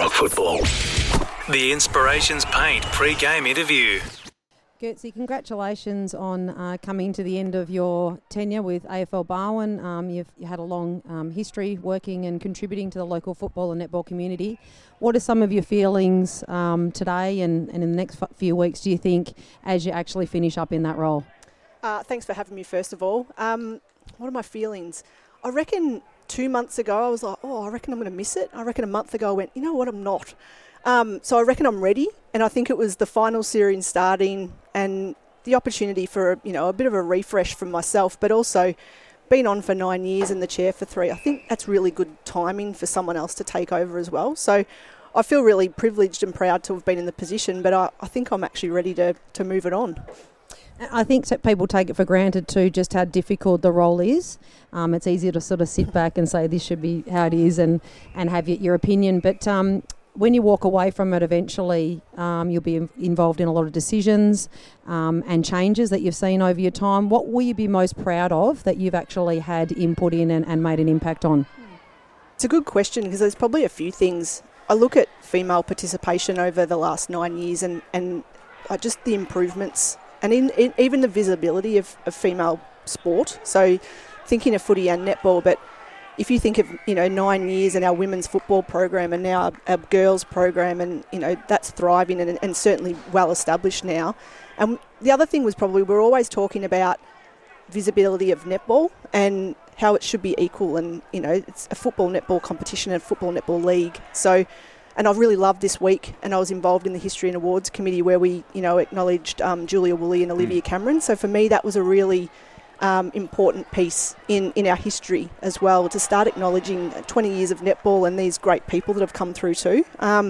AFL football. The Inspirations Paint pre-game interview. Gertzy, congratulations on coming to the end of your tenure with AFL Barwon. You've had a long history working and contributing to the local football and netball community. What are some of your feelings today and in the next few weeks, do you think, as you actually finish up in that role? Thanks for having me, first of all. What are my feelings? I reckon 2 months ago I was like, I reckon I'm going to miss it. I reckon a month ago I went, you know what, I'm not. So I reckon I'm ready, and I think it was the final series starting and the opportunity for a bit of a refresh from myself, but also been on for 9 years in the chair for 3. I think that's really good timing for someone else to take over as well. So I feel really privileged and proud to have been in the position, but I think I'm actually ready to move it on. I think that people take it for granted too, just how difficult the role is. It's easier to sort of sit back and say this should be how it is and have your opinion, but when you walk away from it eventually, you'll be involved in a lot of decisions and changes that you've seen over your time. What will you be most proud of that you've actually had input in and made an impact on? It's a good question because there's probably a few things. I look at female participation over the last 9 years and just the improvements and even the visibility of female sport. So thinking of footy and netball, but if you think of 9 years and our women's football program and now our girls program, and that's thriving and certainly well established now. And the other thing was probably we're always talking about visibility of netball and how it should be equal, and it's a football netball competition and a football netball league. So, and I really loved this week, and I was involved in the History and Awards Committee where we acknowledged Julia Woolley and Olivia Cameron. So for me that was a really important piece in our history as well, to start acknowledging 20 years of netball and these great people that have come through too.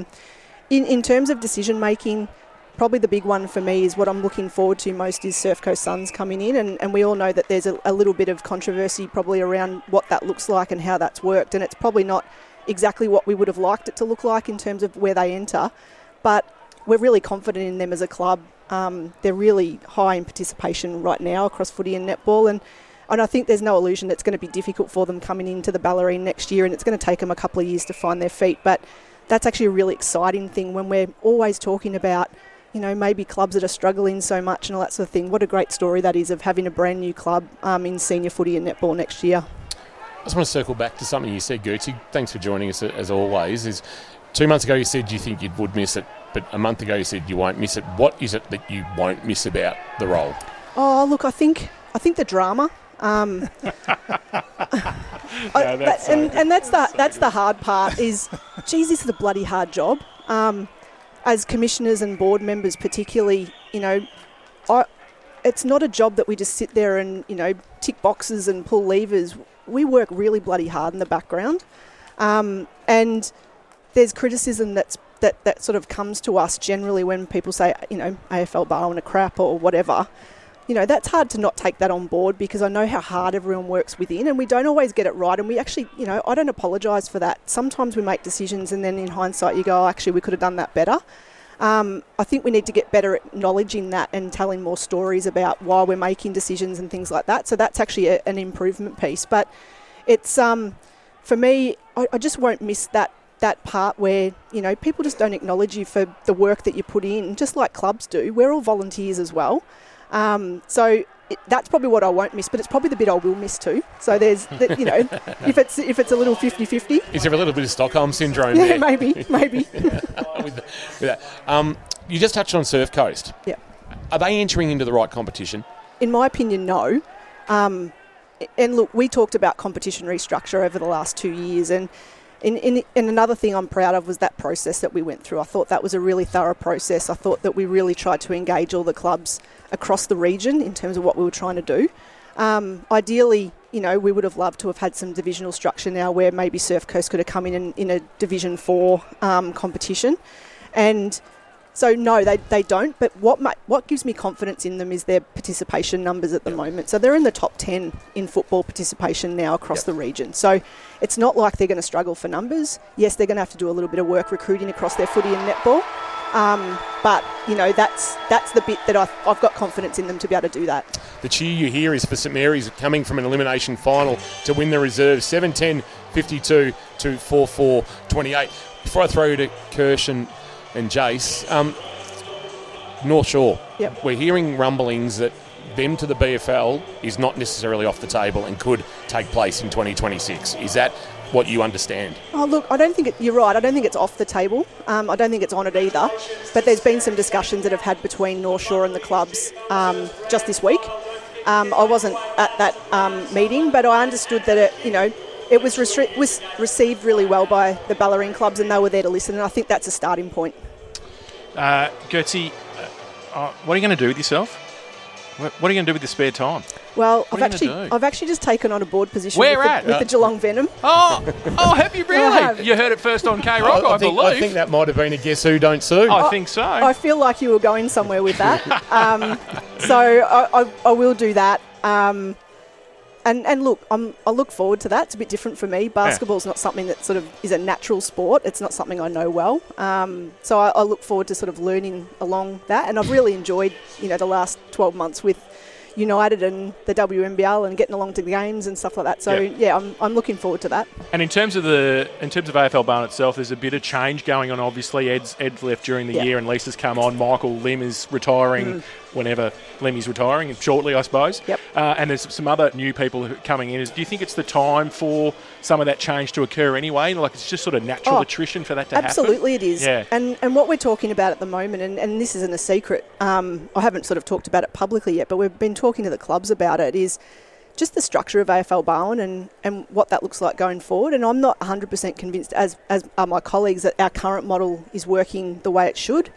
In terms of decision making, probably the big one for me is what I'm looking forward to most is Surf Coast Suns coming in, and we all know that there's a little bit of controversy probably around what that looks like and how that's worked, and it's probably not exactly what we would have liked it to look like in terms of where they enter, but we're really confident in them as a club. They're really high in participation right now across footy and netball, and I think there's no illusion that it's going to be difficult for them coming into the Ballerine next year, and it's going to take them a couple of years to find their feet. But that's actually a really exciting thing when we're always talking about, maybe clubs that are struggling so much and all that sort of thing. What a great story that is of having a brand new club in senior footy and netball next year. I just want to circle back to something you said, Gertzy. Thanks for joining us as always. 2 months ago you said you think you would miss it, but a month ago you said you won't miss it. What is it that you won't miss about the role? Oh, look, I think the drama. And that's the hard part is, geez, this is a bloody hard job. As commissioners and board members particularly, it's not a job that we just sit there and, tick boxes and pull levers. We work really bloody hard in the background. And there's criticism that sort of comes to us generally when people say, AFL Barwon are crap or whatever. That's hard to not take that on board because I know how hard everyone works within, and we don't always get it right. And we actually, I don't apologise for that. Sometimes we make decisions and then in hindsight you go, actually, we could have done that better. I think we need to get better at acknowledging that and telling more stories about why we're making decisions and things like that. So that's actually an improvement piece. But it's, for me, I just won't miss that part where, people just don't acknowledge you for the work that you put in, just like clubs do. We're all volunteers as well. So that's probably what I won't miss, but it's probably the bit I will miss too. So there's, if it's a little 50-50. Is there a little bit of Stockholm syndrome yeah, there? maybe. with that. You just touched on Surf Coast. Yeah. Are they entering into the right competition? In my opinion, no. And look, we talked about competition restructure over the last 2 years, and another thing I'm proud of was that process that we went through. I thought that was a really thorough process. I thought that we really tried to engage all the clubs across the region in terms of what we were trying to do. Ideally, we would have loved to have had some divisional structure now where maybe Surf Coast could have come in a Division 4 competition. And so, no, they don't. But what gives me confidence in them is their participation numbers at the moment. So they're in the top 10 in football participation now across the region. So it's not like they're going to struggle for numbers. Yes, they're going to have to do a little bit of work recruiting across their footy and netball. But, that's the bit that I've got confidence in them to be able to do that. The cheer you hear is for St Mary's coming from an elimination final to win the reserve 7-10-52 to 4-4-28. before I throw you to Kirsch and Jace, North Shore. Yep. We're hearing rumblings that them to the BFL is not necessarily off the table and could take place in 2026. Is that what you understand? Oh, look, I don't think you're right. I don't think it's off the table. I don't think it's on it either. But there's been some discussions that have had between North Shore and the clubs just this week. I wasn't at that meeting, but I understood that it was received really well by the Ballerine clubs, and they were there to listen. And I think that's a starting point. Gertie, what are you going to do with yourself? What are you going to do with your spare time? Well, What are you gonna do? I've actually just taken on a board position Where with the Geelong Venom. Oh, have you really? I have. You heard it first on K-Rock, I believe. I think that might have been a guess who, don't sue. I think so. I feel like you were going somewhere with that. So I will do that. And look, I look forward to that. It's a bit different for me. Basketball's not something that sort of is a natural sport. It's not something I know well. So I look forward to sort of learning along that. And I've really enjoyed, the last 12 months with United and the WNBL and getting along to the games and stuff like that. So I'm looking forward to that. And in terms of AFL Barn itself, there's a bit of change going on. Obviously, Ed's left during the year, and Lisa's come on. Michael Lim is retiring whenever Lemmy's retiring, shortly, I suppose. Yep. And there's some other new people coming in. Do you think it's the time for some of that change to occur anyway? Like it's just sort of natural attrition for that to happen? Absolutely it is. Yeah. And what we're talking about at the moment, and this isn't a secret, I haven't sort of talked about it publicly yet, but we've been talking to the clubs about it, is just the structure of AFL Barwon and what that looks like going forward. And I'm not 100% convinced, as are my colleagues, that our current model is working the way it should.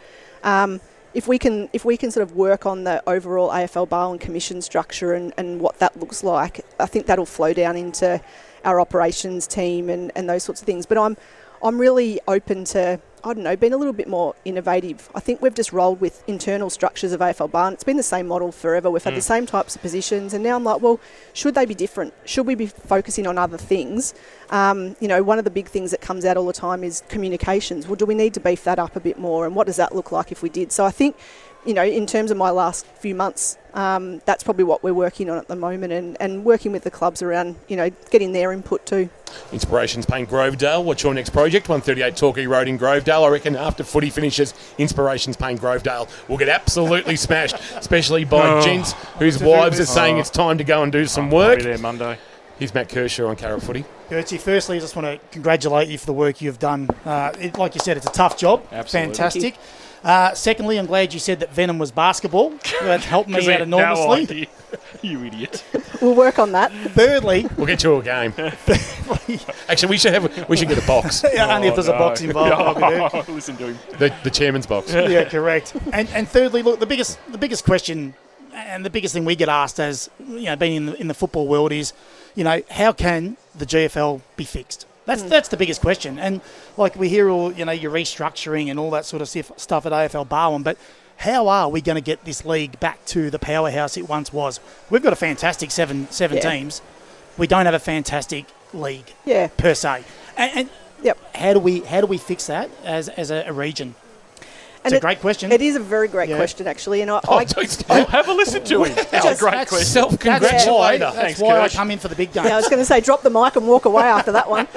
If we can sort of work on the overall AFL Barwon commission structure and what that looks like, I think that'll flow down into our operations team and those sorts of things. But I'm really open to, being a little bit more innovative. I think we've just rolled with internal structures of AFL Barn. It's been the same model forever. We've had the same types of positions, and now I'm like, well, should they be different? Should we be focusing on other things? One of the big things that comes out all the time is communications. Well, do we need to beef that up a bit more, and what does that look like if we did? So I think, in terms of my last few months, that's probably what we're working on at the moment, and working with the clubs around, getting their input too. Inspirations Paint Grovedale. What's your next project? 138 Torquay Road in Grovedale. I reckon after footy finishes, Inspirations Paint Grovedale will get absolutely smashed, especially by gents whose wives are saying it's time to go and do some work. I'll be there Monday. Here's Matt Kershaw on Carrot Footy. Gertie, firstly, I just want to congratulate you for the work you've done. Like you said, it's a tough job. Absolutely. Fantastic. Secondly, I'm glad you said that Venom was basketball. That helped me out enormously. No idea. You idiot. We'll work on that. Thirdly, We'll get you a game. Actually, we should get a box. only if there's a box involved, I'll be there. Listen to him. The chairman's box. Yeah, correct. And thirdly, look, the biggest question and the biggest thing we get asked as being in the football world is, how can the GFL be fixed? That's the biggest question. And like we hear all your restructuring and all that sort of stuff at AFL Barwon, but how are we going to get this league back to the powerhouse it once was? We've got a fantastic seven teams. We don't have a fantastic league per se. And how do we fix that as a region? It's a great question. It is a very great question, actually. And Have a listen to him. That's a great question. Self-congratulator. That's why I come in for the big games. I was going to say, drop the mic and walk away after that one.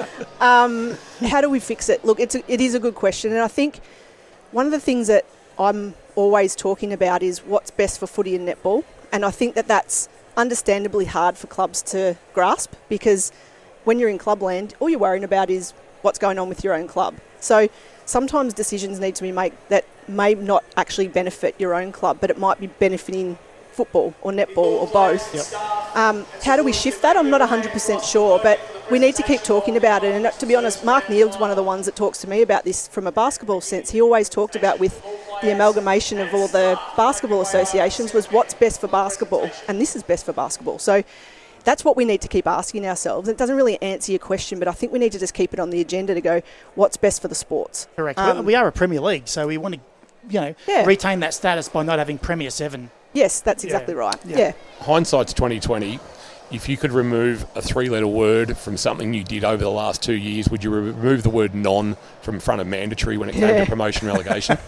How do we fix it? Look, it is a good question. And I think one of the things that I'm always talking about is what's best for footy and netball. And I think that's understandably hard for clubs to grasp, because when you're in clubland, all you're worrying about is what's going on with your own club. So sometimes decisions need to be made that may not actually benefit your own club, but it might be benefiting football or netball or both. How do we shift that? I'm not 100% sure, but we need to keep talking about it. And to be honest, Mark Neild's one of the ones that talks to me about this from a basketball sense. He always talked about, with the amalgamation of all the basketball associations, was what's best for basketball, and this is best for basketball. So that's what we need to keep asking ourselves. It doesn't really answer your question, but I think we need to just keep it on the agenda to go, what's best for the sports? Correct. We are a Premier League, so we want to retain that status by not having Premier 7. Yes, that's exactly right. Yeah. Hindsight's 2020. If you could remove a 3-letter word from something you did over the last 2 years, would you remove the word non from front of mandatory when it came to promotion relegation?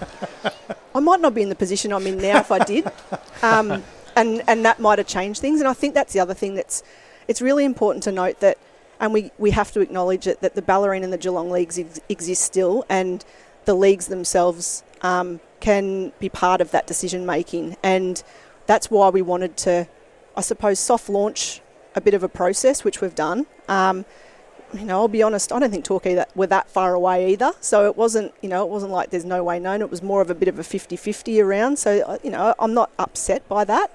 I might not be in the position I'm in now if I did. And that might have changed things. And I think that's the other thing it's really important to note, that and we have to acknowledge it, that the Ballerine and the Geelong leagues exist still, and the leagues themselves can be part of that decision making, and that's why we wanted to, I suppose, soft launch a bit of a process, which we've done. I'll be honest, I don't think Torquay were that far away either. So it wasn't like there's no way known. It was more of a bit of a 50-50 around. So, I'm not upset by that.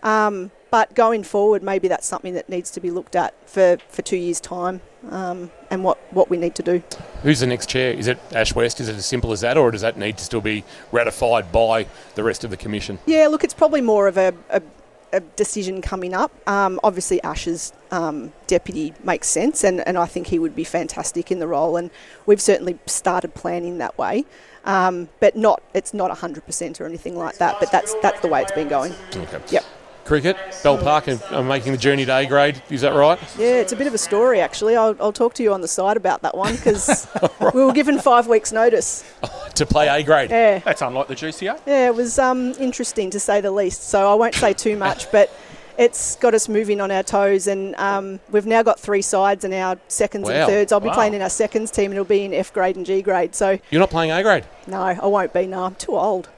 But going forward, maybe that's something that needs to be looked at for 2 years' time, and what we need to do. Who's the next chair? Is it Ash West? Is it as simple as that, or does that need to still be ratified by the rest of the commission? Yeah, look, it's probably more of a decision coming up. Obviously, Ash's deputy makes sense, and I think he would be fantastic in the role, and we've certainly started planning that way. But it's not 100% or anything like that, but that's the way it's been going. Okay. Yep. Cricket, Bell Park are making the journey to A grade. Is that right? Yeah, it's a bit of a story, actually. I'll talk to you on the side about that one, because we were given 5 weeks' notice. To play A grade? Yeah. That's unlike the GCA. Yeah, it was interesting to say the least, so I won't say too much, but it's got us moving on our toes, and we've now got 3 sides and our seconds and thirds. I'll be playing in our seconds team, and it'll be in F grade and G grade. So you're not playing A grade? No, I won't be. No, I'm too old.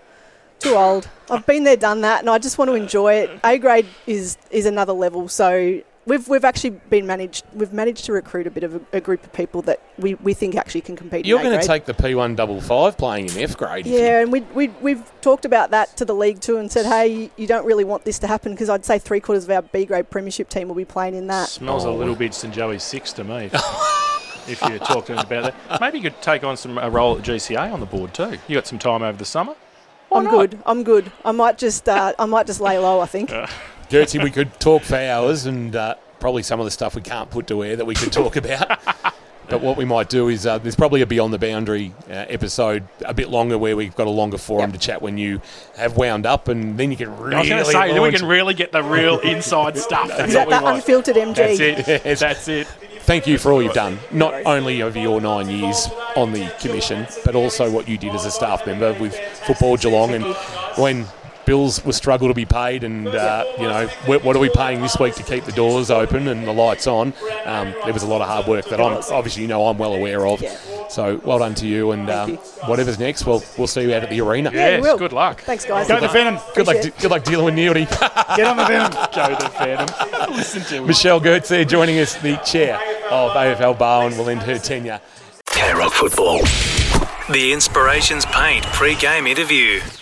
I've been there, done that, and I just want to enjoy it. A grade is another level. So we've actually we've managed to recruit a bit of a group of people that we think actually can compete. You're in A grade. going to take the P155 playing in F grade. Yeah, and we've talked about that to the league too, and said, hey, you don't really want this to happen, because I'd say 3/4 of our B grade premiership team will be playing in that. Smells a little bit St Joey's 6 to me. If you're talking about that, maybe you could take on a role at the GCA on the board too. You got some time over the summer. I'm good. I might just lay low, I think. Gertzie, we could talk for hours, and probably some of the stuff we can't put to air that we could talk about. But what we might do is there's probably a Beyond the Boundary episode, a bit longer, where we've got a longer forum to chat when you have wound up, and then you can really. I was going to say, then we can really get the real inside stuff. Is that the unfiltered MG? That's it. Yes. That's it. Thank you for all you've done, not only over your 9 years on the commission, but also what you did as a staff member with Football Geelong, and when bills were struggle to be paid, and what are we paying this week to keep the doors open and the lights on? There was a lot of hard work that I'm well aware of. Yeah. So well done to you, and whatever's next, we'll see you out at the arena. Yeah, Yes, good luck. Thanks, guys. Go the Venom. Good luck dealing with Neildy. Get on the Venom. Go the Phantom. Listen to him. Michelle Gertz there joining us, the chair of AFL Barwon, will end her tenure. K-Rock Football. The Inspirations Paint pre-game interview.